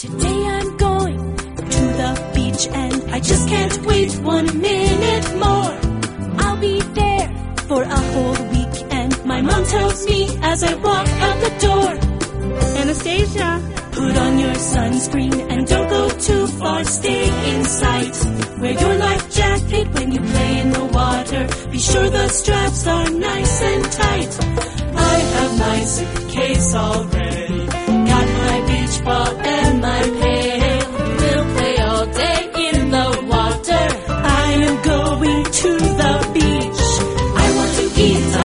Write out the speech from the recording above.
Today I'm going to the beach and I just can't wait 1 minute more. I'll be there for a whole week and my mom tells me as I walk out the door, Anastasia, put on your sunscreen and don't go too far, stay in sight. Wear your life jacket when you play in the water, be sure the straps are nice and tight. I have my suitcase all ready.